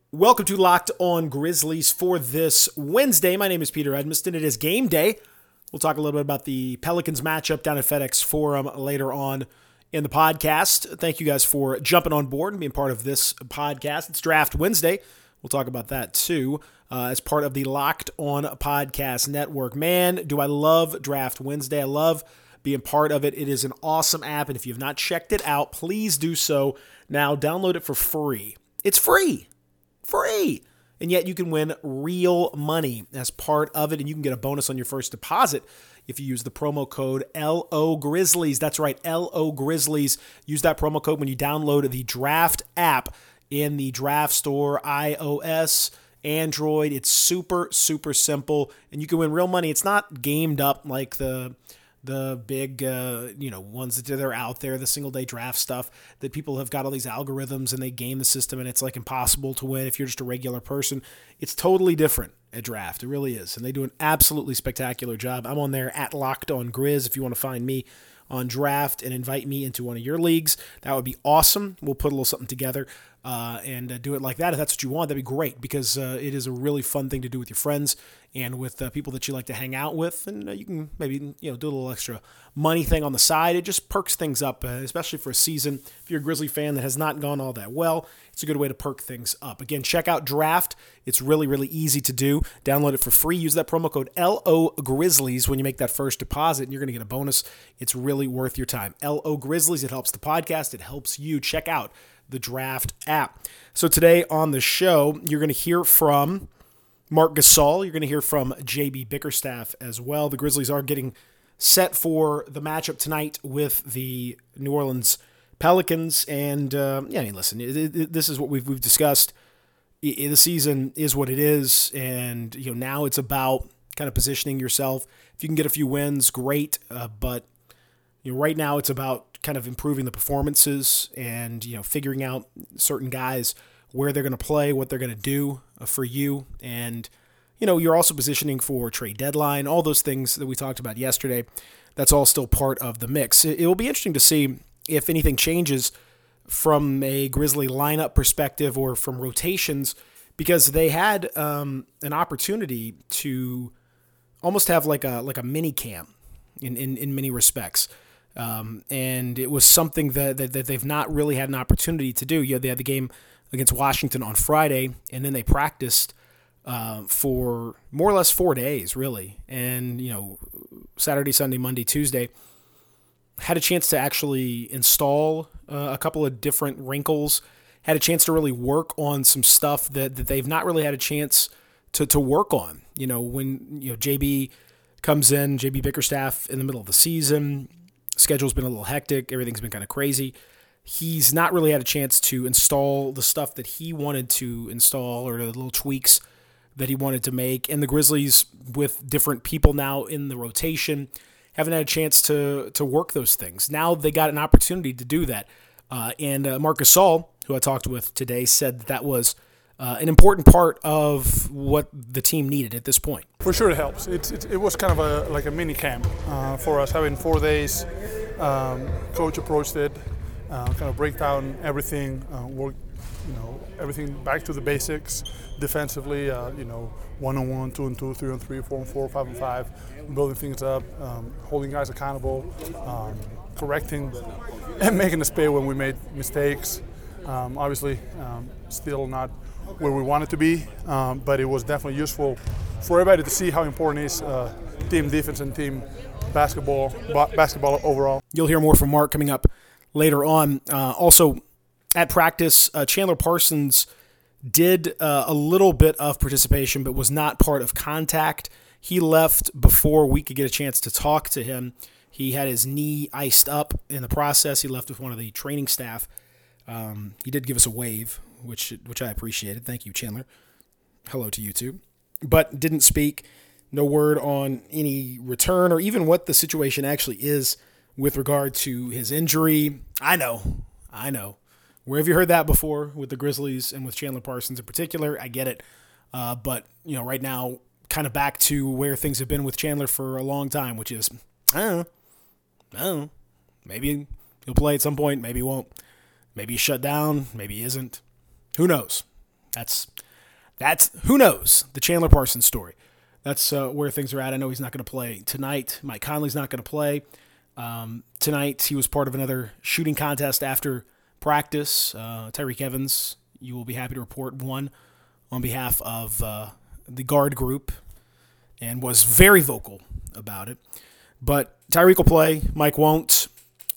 Welcome to Locked On Grizzlies for this Wednesday. My name is Peter Edmiston. It is game day. We'll talk a little bit about the Pelicans matchup down at FedEx Forum later on in the podcast. Thank you guys for jumping on board and being part of this podcast. It's Draft Wednesday. We'll talk about that too as part of the Locked On Podcast Network. Man, do I love Draft Wednesday. I love being part of it. It is an awesome app, and if you have not checked it out, please do so now. Download it for free. It's free. Free. And yet you can win real money as part of it, and you can get a bonus on your first deposit if you use the promo code LO Grizzlies. That's right, LO Grizzlies. Use that promo code when you download the Draft app in the Draft Store, iOS, Android. It's super, super simple, and you can win real money. It's not gamed up like the big, ones that are out there, the single day draft stuff that people have got all these algorithms and they game the system and it's like impossible to win if you're just a regular person. It's totally different at draft. It really is. And they do an absolutely spectacular job. I'm on there at Locked On Grizz. If you want to find me on draft and invite me into one of your leagues, that would be awesome. We'll put a little something together and do it like that. If that's what you want, that'd be great because it is a really fun thing to do with your friends and with people that you like to hang out with. And you can maybe do a little extra money thing on the side. It just perks things up, especially for a season. If you're a Grizzly fan that has not gone all that well, it's a good way to perk things up. Again, check out Draft. It's really, really easy to do. Download it for free. Use that promo code LO Grizzlies when you make that first deposit, and you're going to get a bonus. It's really worth your time. LO Grizzlies. It helps the podcast. It helps you. Check out the Draft app. So today on the show, you're going to hear from Marc Gasol. You're going to hear from JB Bickerstaff as well. The Grizzlies are getting set for the matchup tonight with the New Orleans Pelicans. And, listen, this is what we've discussed. The season is what it is. And, now it's about kind of positioning yourself. If you can get a few wins, great. But right now it's about kind of improving the performances and, figuring out certain guys where they're going to play, what they're going to do for you. And, you're also positioning for trade deadline, all those things that we talked about yesterday. That's all still part of the mix. It will be interesting to see if anything changes from a Grizzly lineup perspective or from rotations, because they had an opportunity to almost have like a mini camp in many respects. And it was something that they've not really had an opportunity to do. They had the game against Washington on Friday, and then they practiced for more or less 4 days, really. And, Saturday, Sunday, Monday, Tuesday, had a chance to actually install a couple of different wrinkles, had a chance to really work on some stuff that they've not really had a chance to work on. When JB comes in, JB Bickerstaff in the middle of the season, schedule's been a little hectic, everything's been kind of crazy. He's not really had a chance to install the stuff that he wanted to install or the little tweaks that he wanted to make. And the Grizzlies, with different people now in the rotation, haven't had a chance to work those things. Now they got an opportunity to do that. And Marc Gasol, who I talked with today, said that was an important part of what the team needed at this point. For sure it helps. It was kind of like a mini camp for us, having 4 days. Coach approached it, kind of break down everything, work, everything back to the basics defensively, 1-on-1, 2-on-2, 3-on-3, 4-on-4, 5-on-5, building things up, holding guys accountable, correcting and making us pay when we made mistakes. Obviously, still not where we wanted to be, but it was definitely useful for everybody to see how important is team defense and team basketball overall. You'll hear more from Marc coming up later on. Also, at practice, Chandler Parsons did a little bit of participation, but was not part of contact. He left before we could get a chance to talk to him. He had his knee iced up in the process. He left with one of the training staff. He did give us a wave, which I appreciated. Thank you, Chandler. Hello to you too. But didn't speak. No word on any return or even what the situation actually is with regard to his injury. I know. Where have you heard that before with the Grizzlies and with Chandler Parsons in particular? I get it. But, right now, kind of back to where things have been with Chandler for a long time, which is, I don't know. Maybe he'll play at some point. Maybe he won't. Maybe he's shut down. Maybe he isn't. Who knows? That's That's, who knows, the Chandler Parsons story. That's where things are at. I know he's not going to play tonight. Mike Conley's not going to play. Tonight, he was part of another shooting contest after practice. Tyreke Evans, you will be happy to report, won on behalf of the guard group and was very vocal about it. But Tyreke will play. Mike won't.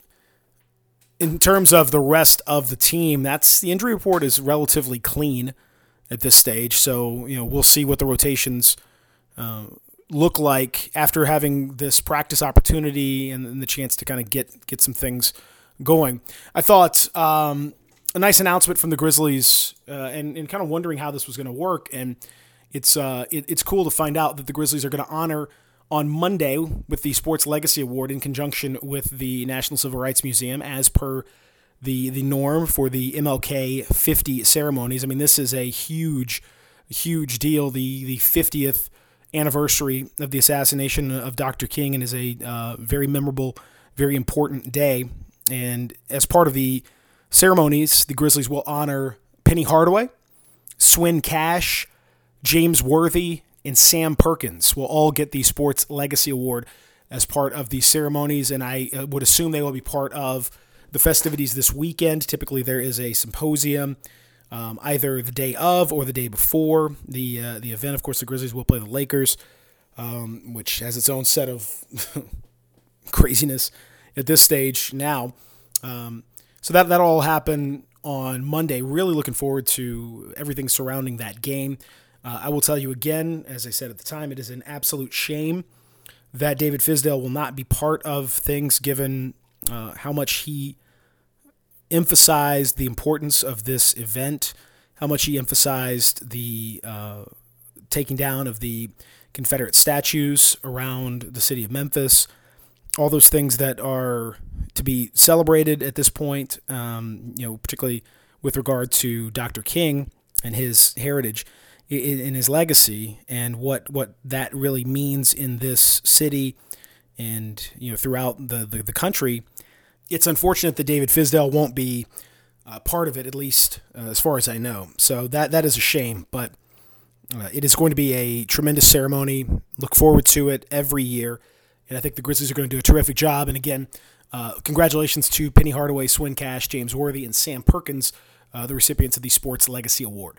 In terms of the rest of the team, the injury report is relatively clean at this stage. So, we'll see what the rotations look like after having this practice opportunity and the chance to kind of get some things going. I thought a nice announcement from the Grizzlies and kind of wondering how this was going to work. And it's cool to find out that the Grizzlies are going to honor on Monday with the Sports Legacy Award in conjunction with the National Civil Rights Museum, as per the norm for the MLK 50 ceremonies. I mean, this is a huge deal. The 50th anniversary of the assassination of Dr. King, and is a very memorable, very important day. And as part of the ceremonies, the Grizzlies will honor Penny Hardaway, Swin Cash, James Worthy, and Sam Perkins will all get the Sports Legacy Award as part of the ceremonies, and I would assume they will be part of the festivities this weekend. Typically, there is a symposium either the day of or the day before the event. Of course, the Grizzlies will play the Lakers, which has its own set of craziness at this stage now. So that'll all happen on Monday. Really looking forward to everything surrounding that game. I will tell you again, as I said at the time, it is an absolute shame that David Fizdale will not be part of things, given how much he emphasized the importance of this event, how much he emphasized the taking down of the Confederate statues around the city of Memphis, all those things that are to be celebrated at this point, particularly with regard to Dr. King and his heritage in his legacy, and what that really means in this city and throughout the country. It's unfortunate that David Fizdale won't be part of it, at least as far as I know. So that is a shame, but it is going to be a tremendous ceremony. Look forward to it every year, and I think the Grizzlies are going to do a terrific job. And again, congratulations to Penny Hardaway, Swin Cash, James Worthy, and Sam Perkins, the recipients of the Sports Legacy Award.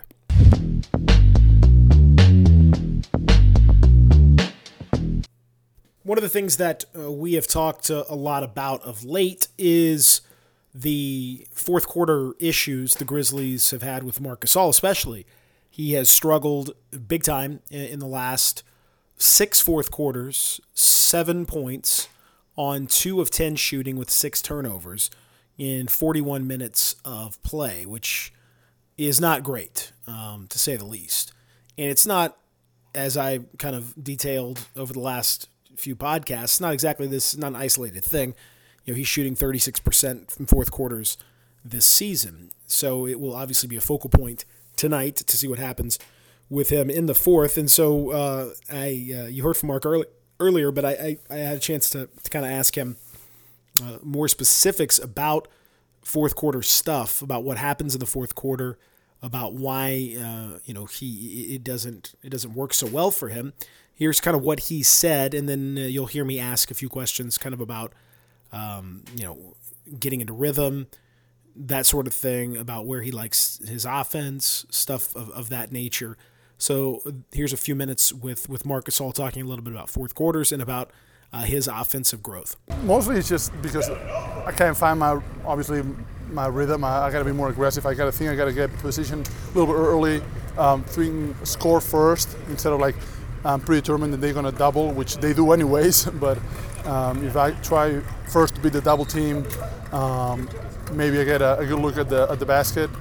One of the things that we have talked a lot about of late is the fourth quarter issues the Grizzlies have had with Marc Gasol, especially. He has struggled big time in the last 6 fourth quarters, 7 points on 2 of 10 shooting with 6 turnovers in 41 minutes of play, which is not great, to say the least. And it's not, as I kind of detailed over the last few podcasts, not an isolated thing. He's shooting 36% from fourth quarters this season. So it will obviously be a focal point tonight to see what happens with him in the fourth. And so you heard from Mark earlier, but I had a chance to kind of ask him more specifics about fourth quarter stuff, about what happens in the fourth quarter, about why it doesn't work so well for him. Here's kind of what he said, and then you'll hear me ask a few questions kind of about getting into rhythm, that sort of thing, about where he likes his offense, stuff of that nature. So here's a few minutes with Marc Gasol talking a little bit about fourth quarters and about his offensive growth. Mostly it's just because I can't find my rhythm. I got to be more aggressive. I got to get positioned a little bit early, thinking score first instead of I'm predetermined that they're going to double, which they do anyways. But if I try first to beat the double team, maybe I get a good look at the basket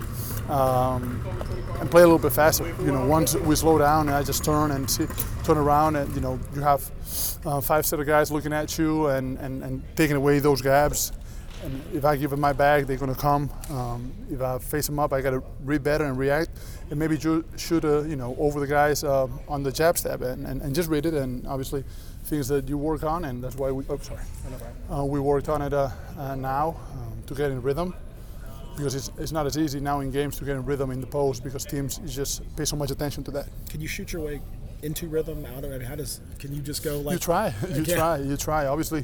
and play a little bit faster. Once we slow down and I just turn around, and you have 5 set of guys looking at you and taking away those gaps. And if I give them my bag, they're going to come. If I face them up, I got to read better and react, and maybe shoot over the guys on the jab step and just read it. And obviously, things that you work on, and that's why we worked on it now to get in rhythm. because it's not as easy now in games to get in rhythm in the post because teams just pay so much attention to that. Can you shoot your way into rhythm, out of it? I mean, can you just go like... You try. Obviously,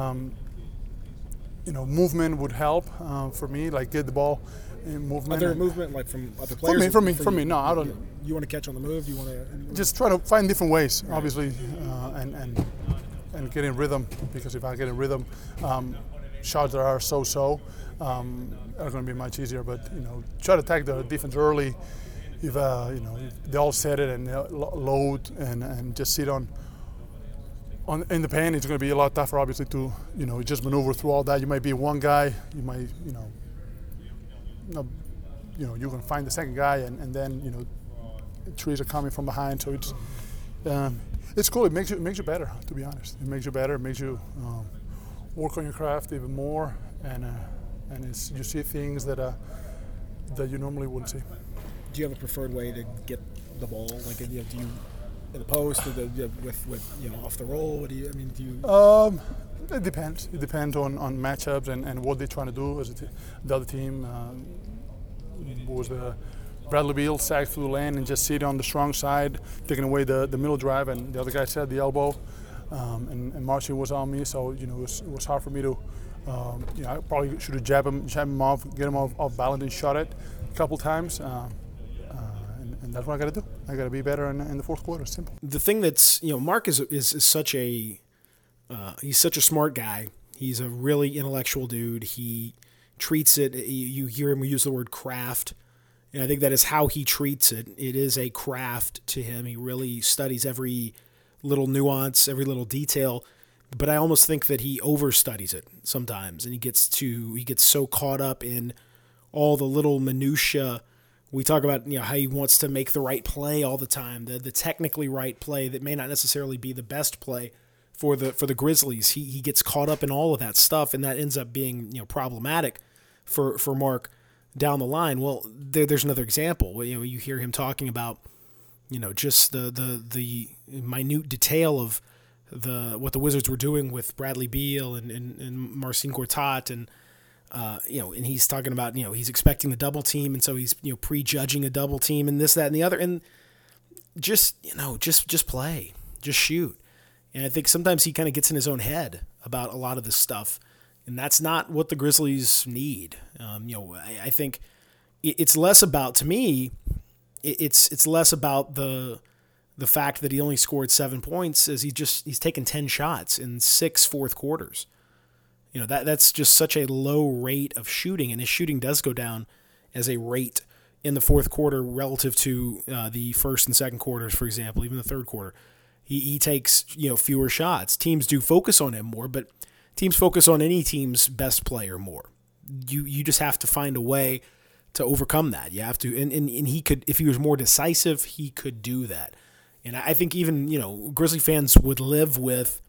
movement would help for me, like get the ball in movement. Other movement, like from other players? For me, no, I don't. You want to catch on the move? Do you want to... Just try to find different ways, obviously, and get in rhythm, because if I get in rhythm, shots that are so-so are going to be much easier. But, try to attack the defense early. If they all set it and load and just sit in the paint, it's going to be a lot tougher, obviously, to just maneuver through all that. You might be one guy, you might you're going to find the second guy, and then trees are coming from behind. So it's cool. It makes you better, to be honest. It makes you better. It makes you work on your craft even more, and you see things that you normally wouldn't see. Do you have a preferred way to get the ball? Like, do you in the post or with off the roll? What do you? I mean, do you? It depends. It depends on matchups and what they're trying to do. As the other team was the Bradley Beal sack through the lane and just sit on the strong side, taking away the middle drive, and the other guy set the elbow, and Marcin was on me, so it was hard for me to. I probably should have jabbed him off, get him off balance and shot it a couple times. And that's what I got to do. I got to be better in the fourth quarter. Simple. The thing that's Mark is such a he's such a smart guy. He's a really intellectual dude. He treats it. You hear him use the word craft, and I think that is how he treats it. It is a craft to him. He really studies every little nuance, every little detail. But I almost think that he overstudies it sometimes, and he gets so caught up in all the little minutia. We talk about how he wants to make the right play all the time, the technically right play that may not necessarily be the best play for the Grizzlies. He gets caught up in all of that stuff, and that ends up being problematic for Mark down the line. Well, there's another example. You hear him talking about just the minute detail of what the Wizards were doing with Bradley Beal and Marcin Gortat, and and he's talking about he's expecting the double team, and so he's prejudging a double team and this, that, and the other, and just play, just shoot. And I think sometimes he kind of gets in his own head about a lot of this stuff, and that's not what the Grizzlies need. I think it's less about, to me, it's less about the fact that he only scored 7 points, as he's taken 10 shots in 6 fourth quarters. That's just such a low rate of shooting, and his shooting does go down as a rate in the fourth quarter relative to the first and second quarters, for example, even the third quarter. He takes fewer shots. Teams do focus on him more, but teams focus on any team's best player more. You just have to find a way to overcome that. You have to, and he could, if he was more decisive, he could do that. And I think even Grizzly fans would live with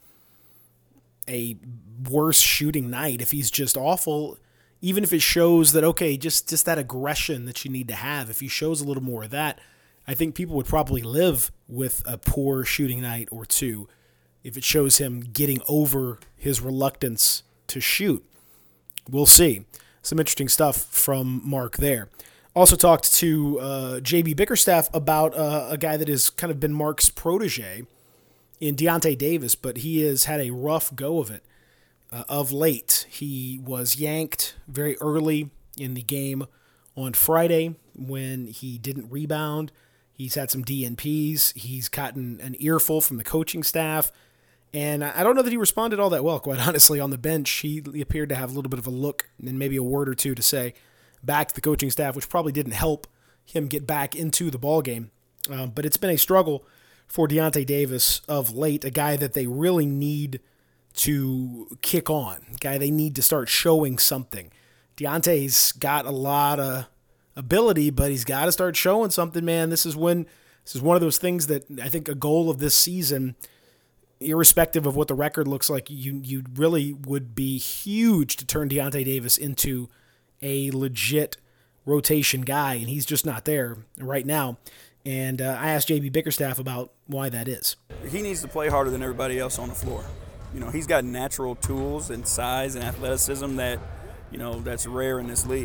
a worse shooting night if he's just awful, even if it shows that, okay, just that aggression that you need to have. If he shows a little more of that, I think people would probably live with a poor shooting night or two if it shows him getting over his reluctance to shoot. We'll see. Some interesting stuff from Mark there. Also talked to JB Bickerstaff about a guy that has kind of been Mark's protege in Deontay Davis, but he has had a rough go of it of late. He was yanked very early in the game on Friday when he didn't rebound. He's had some DNPs. He's gotten an earful from the coaching staff, and I don't know that he responded all that well, quite honestly, on the bench. He appeared to have a little bit of a look and maybe a word or two to say back to the coaching staff, which probably didn't help him get back into the ballgame. But it's been a struggle for Deontay Davis of late, a guy that they really need to kick on, a guy they need to start showing something. Deontay's got a lot of ability, but he's got to start showing something, man. This is one of those things that I think a goal of this season, irrespective of what the record looks like, you really would be huge to turn Deontay Davis into a legit rotation guy, and he's just not there right now. And I asked JB Bickerstaff about why that is. He needs to play harder than everybody else on the floor. He's got natural tools and size and athleticism that, that's rare in this league.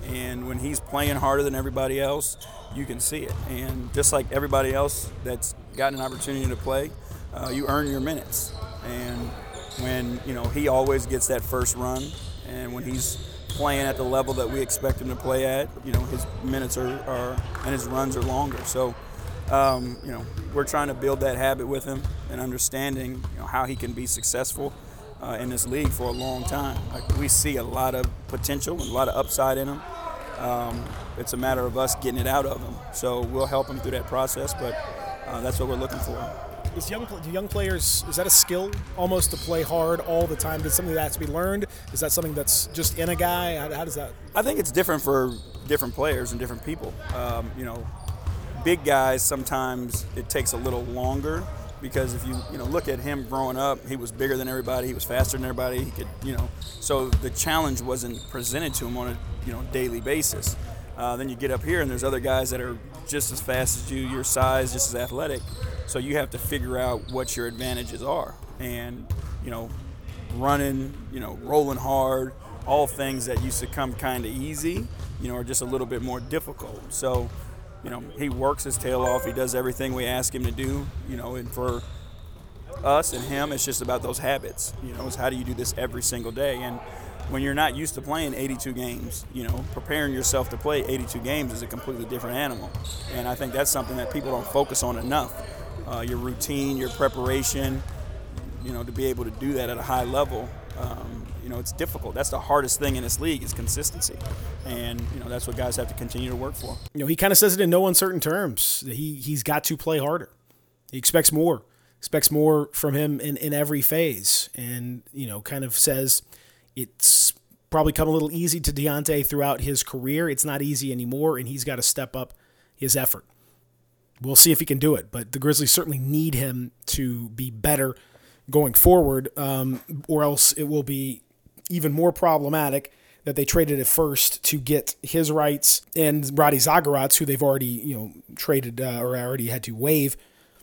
And when he's playing harder than everybody else, you can see it. And just like everybody else that's gotten an opportunity to play, you earn your minutes. And when, he always gets that first run, and when he's playing at the level that we expect him to play at, his minutes are and his runs are longer. So, we're trying to build that habit with him and understanding, how he can be successful in this league for a long time. Like, we see a lot of potential and a lot of upside in him. It's a matter of us getting it out of him. So we'll help him through that process, but that's what we're looking for. Do young players, is that a skill almost to play hard all the time? Is it something that has to be learned? Is that something that's just in a guy? How does that? I think it's different for different players and different people. Big guys, sometimes it takes a little longer, because if you look at him growing up, he was bigger than everybody, he was faster than everybody, he could, so the challenge wasn't presented to him on a daily basis. Then you get up here and there's other guys that are just as fast as you, your size, just as athletic. So you have to figure out what your advantages are. And, running, rolling hard, all things that used to come kind of easy, are just a little bit more difficult. So, he works his tail off. He does everything we ask him to do, and for us and him, it's just about those habits. It's how do you do this every single day? And when you're not used to playing 82 games, preparing yourself to play 82 games is a completely different animal. And I think that's something that people don't focus on enough. Your routine, your preparation, to be able to do that at a high level, it's difficult. That's the hardest thing in this league is consistency. And, that's what guys have to continue to work for. He kind of says it in no uncertain terms. He's got to play harder. He expects more from him in every phase. And, kind of says it's probably come a little easy to Deontay throughout his career. It's not easy anymore, and he's got to step up his effort. We'll see if he can do it, but the Grizzlies certainly need him to be better going forward, or else it will be even more problematic that they traded at first to get his rights and Roddy Zagorat's, who they've already traded or already had to waive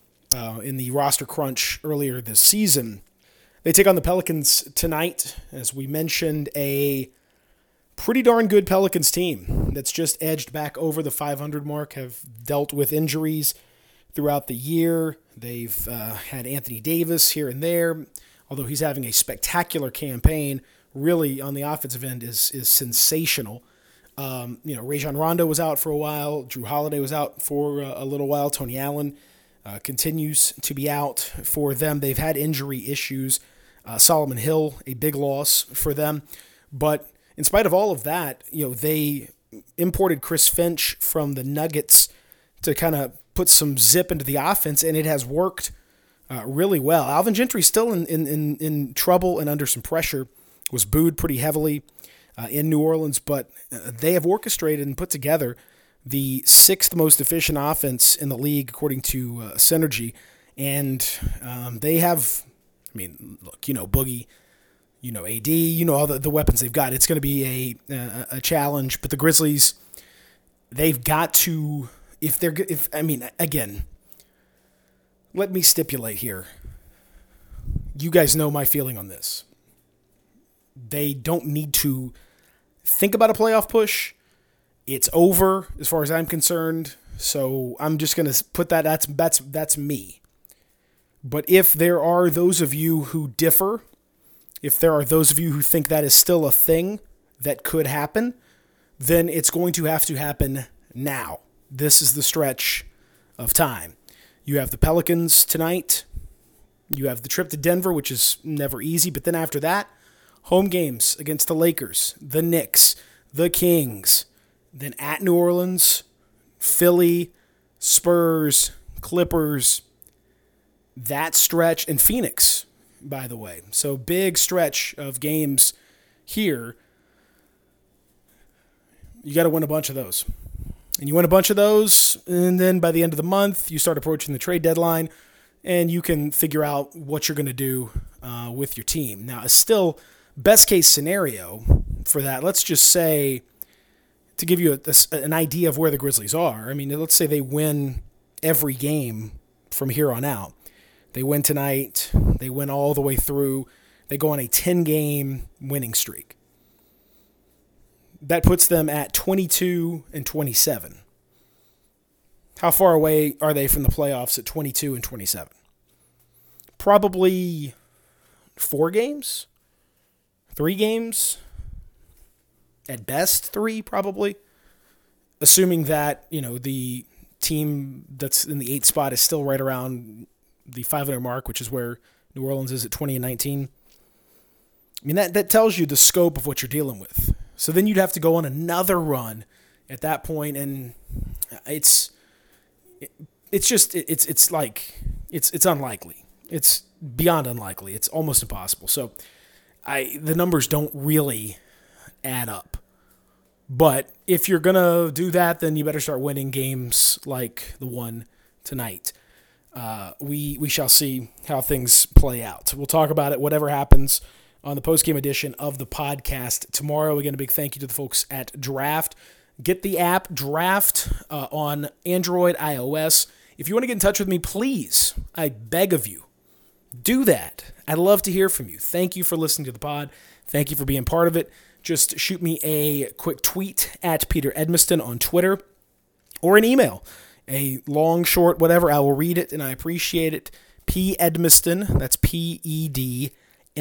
in the roster crunch earlier this season. They take on the Pelicans tonight. As we mentioned, a pretty darn good Pelicans team that's just edged back over the 500 mark, have dealt with injuries throughout the year. They've had Anthony Davis here and there, although he's having a spectacular campaign. Really, on the offensive end, is sensational. Rajon Rondo was out for a while. Drew Holiday was out for a little while. Tony Allen continues to be out for them. They've had injury issues. Solomon Hill, a big loss for them. But in spite of all of that, they imported Chris Finch from the Nuggets to kind of put some zip into the offense, and it has worked really well. Alvin Gentry's still in trouble and under some pressure. Was booed pretty heavily in New Orleans, but they have orchestrated and put together the sixth most efficient offense in the league, according to Synergy. And they have, look, Boogie, AD, all the weapons they've got. It's going to be a challenge, but the Grizzlies, they've got to, again, let me stipulate here. You guys know my feeling on this. They don't need to think about a playoff push. It's over as far as I'm concerned. So I'm just going to put that's me. But if there are those of you who differ, if there are those of you who think that is still a thing that could happen, then it's going to have to happen now. This is the stretch of time. You have the Pelicans tonight. You have the trip to Denver, which is never easy. But then after that, home games against the Lakers, the Knicks, the Kings, then at New Orleans, Philly, Spurs, Clippers, that stretch, and Phoenix, by the way. So big stretch of games here. You got to win a bunch of those. And you win a bunch of those, and then by the end of the month, you start approaching the trade deadline, and you can figure out what you're going to do with your team. Now, still, best case scenario for that, let's just say, to give you an idea of where the Grizzlies are, let's say they win every game from here on out. They win tonight, they win all the way through, they go on a 10-game winning streak. That puts them at 22-27. How far away are they from the playoffs at 22-27? Probably 4 games, 3 games, at best 3 probably, assuming that, the team that's in the 8th spot is still right around the 500 mark, which is where New Orleans is at 20-19. I mean, that tells you the scope of what you're dealing with. So then you'd have to go on another run at that point, and it's unlikely. It's beyond unlikely. It's almost impossible. So the numbers don't really add up. But if you're going to do that, then you better start winning games like the one tonight. We shall see how things play out. We'll talk about it, whatever happens, on the postgame edition of the podcast tomorrow. Again, a big thank you to the folks at Draft. Get the app Draft on Android, iOS. If you want to get in touch with me, please, I beg of you, do that. I'd love to hear from you. Thank you for listening to the pod. Thank you for being part of it. Just shoot me a quick tweet at Peter Edmiston on Twitter, or an email, a long, short, whatever. I will read it, and I appreciate it. P. Edmiston, that's PEDMISTON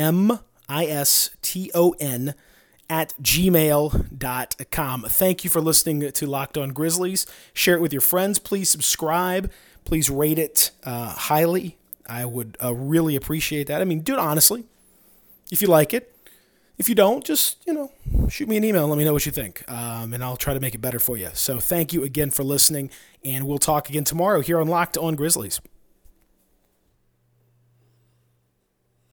@gmail.com. Thank you for listening to Locked On Grizzlies. Share it with your friends. Please subscribe. Please rate it highly. I would really appreciate that. I mean, do it honestly, if you like it. If you don't, just, shoot me an email and let me know what you think, and I'll try to make it better for you. So thank you again for listening, and we'll talk again tomorrow here on Locked On Grizzlies.